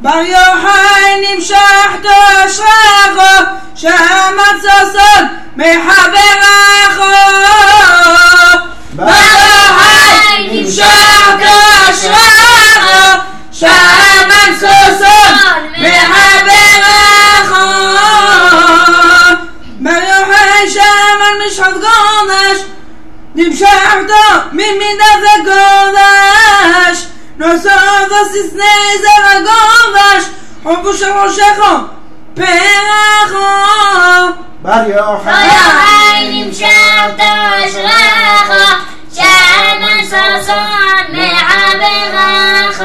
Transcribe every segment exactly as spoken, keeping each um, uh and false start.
בר יוחאי נמשך תושרחו, שעמד סוסון מחברחו. בר יוחאי נמשך תושרחו, שעמד סוסון מחברחו. בר יוחאי שעמד משחת גודש, נמשכתו ממידת הקודש, נוסעתו ססני זר הגודש, חובו של ראשךו פרחו. בר יוחאי נמשכתו אשרחו, שעמד סוסון מחברחו.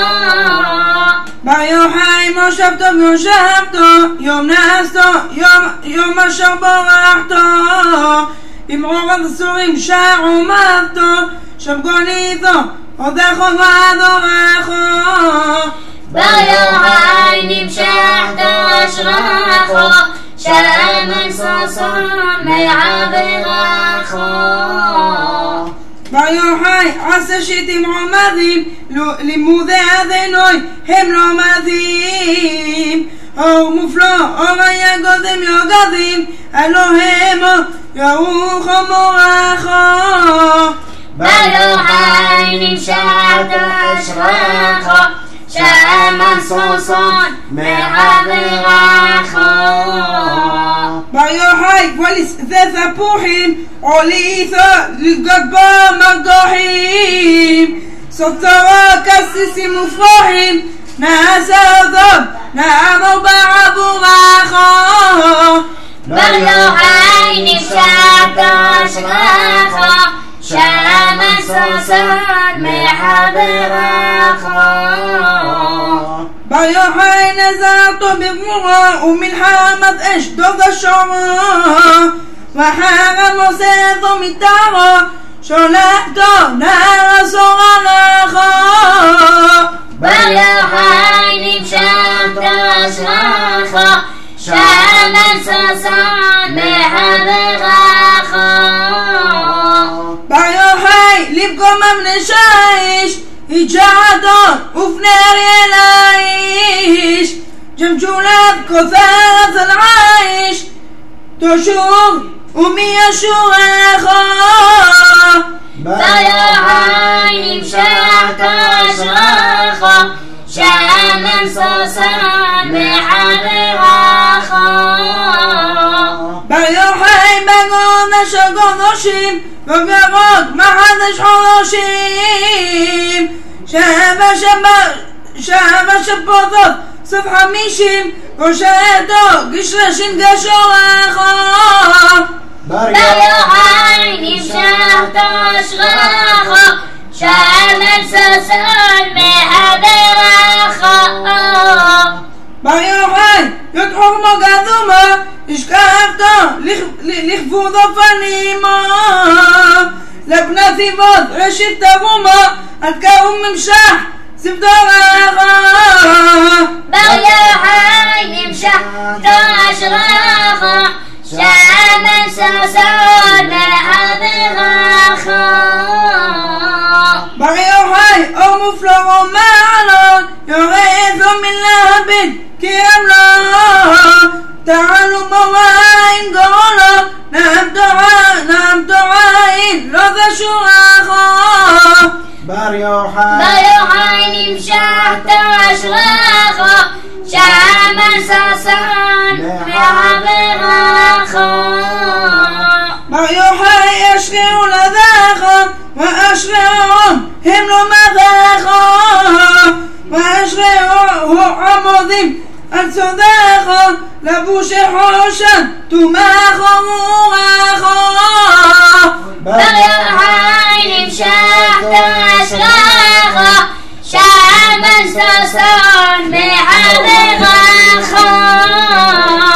בר יוחאי מושבתו ויושבתו, יום נעשתו, יום, יום אשר בורחתו. עם רוב הסורים שרו מבתו, שם גוניתו, עודךו ועדורכו. בר יוחאי נמשכתו אשרחו, שעמד סוסון מחברחו. בר יוחאי עשה שיטים עומדים, לימודי אדינוי הם לא מדהים. אור מופלא, אור היה גודם יוגדים, אלוהימו ירוחו מורחו. בר יוחאי נמשכתו אשרחו, שעמד סוסון מחברחו. בר יוחאי כבליס זה תפוחים, עוליתו לגות בו מרגוחים. סוצרו כסיסים ופרוחים, נעשה זאת נעבור בעבורכו. בר יוחאי נמשכתו אשרחו, שעמד סוסון מחברחו. בר יוחאי נזרתו בגבורו, ומלחמת אש דוב השורו. וחרם עושתו מטרו, שולחתו נער סורחו. בר יוחאי נמשכתו אשרחו, שעמד סוסון מחברחו. בר יוחאי לפגום אבני שיש, התשעתו ופני אריה לאיש. ג'מג'ולת כותרת על עיש, תשוב ומי ישורחו. בר יוחאי נמשכתו אשרחו, שעמד סוסון מחברחו. בר יוחאי בגודש הגודשים, וברות מחדש חודשים. שבע שבע שבתות סוף חמישים, ראשתו גשרשים גשורכו. בר יוחאי נמשכתו אשרחו, שעמד סוסון מחברחו. בר יוחאי יתחור מוגדומו, השקפתו לכבודו פנימו. לבנת איבות ראשית תרומו, על קרום ממשך ספדו רחו. בר יוחאי נמשכתו אשרחו, שעמד סוסון מחברחו. בר יוחאי אור מופלא ומעלות, יורדו מן להביט כי עמלו. תעלו בוואין גורלו, נעמתו עין לא תשורחו. בר יוחאי בר יוחאי נמשכתו אשרחו, שעמד סוסון מחברחו. בר יוחאי אשריהו לדחו, ואשריהו הם לא מדחו. ואשריהו עמודים על צודחו, לבושי חושן תומחו מורחו. בר יוחאי